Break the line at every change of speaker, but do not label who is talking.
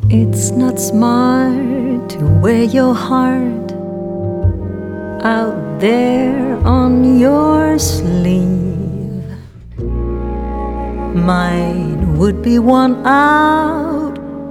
It's not smart to wear your heart out there on your sleeve. Mine would be worn out